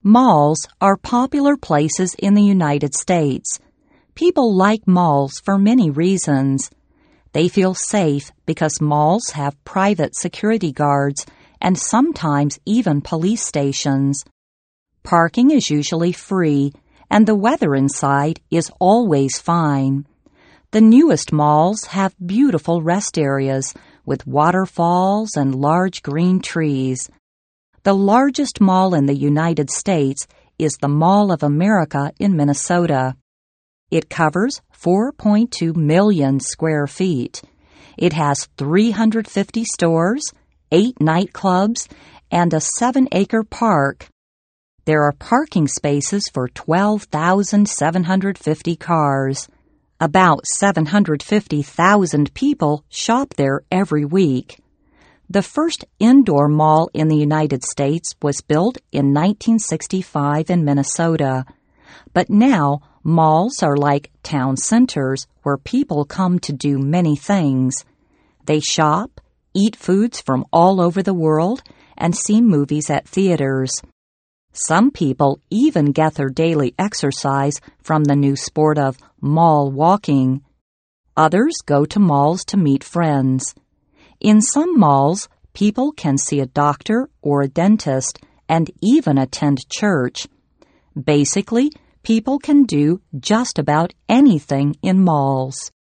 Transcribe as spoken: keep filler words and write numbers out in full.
Malls are popular places in the United States. People like malls for many reasons. They feel safe because malls have private security guards and sometimes even police stations. Parking is usually free, and the weather inside is always fine. The newest malls have beautiful rest areas with waterfalls and large green trees. The largest mall in the United States is the Mall of America in Minnesota. It covers four point two million square feet. It has three hundred fifty stores, eight nightclubs, and a seven-acre park. There are parking spaces for twelve thousand seven hundred fifty cars. About seven hundred fifty thousand people shop there every week. The first indoor mall in the United States was built in nineteen sixty-five in Minnesota. But now, malls are like town centers where people come to do many things. They shop, eat foods from all over the world, and see movies at theaters. Some people even get their daily exercise from the new sport of mall walking. Others go to malls to meet friends. In some malls, people can see a doctor or a dentist and even attend church. Basically, people can do just about anything in malls.